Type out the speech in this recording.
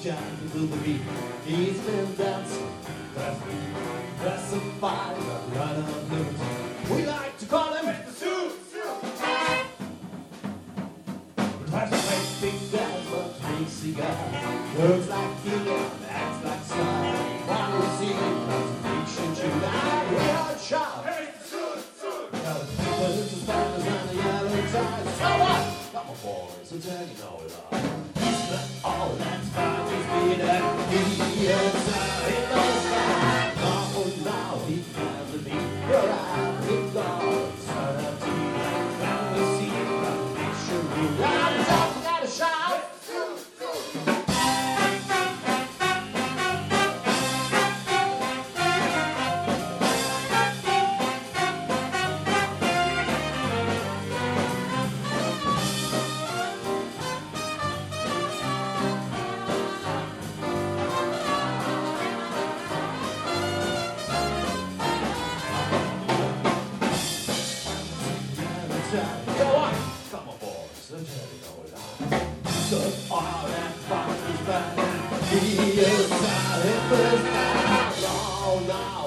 jumping to the beat. He's been dancing, classified, but none of blues. We like to call him Mr. Suit. Drives a great big gas, but drinks cigars. Looks like Gilliam, acts like Sly. One will see him, contradiction to that. We are sharp. Mr. Suit. Got people in suspenders and a yellow tie. So what? Come on, boys, and tell you know it all. He's got all that's fine to be that idiots out in the sky. Oh, now he has the beat. You're out with God. Turn up to you. Now we see him, contradiction to that. We gotta shout. Go on, come on, boys, and tell you know it all. So all that fun is back. He is out in the sky. Oh, no.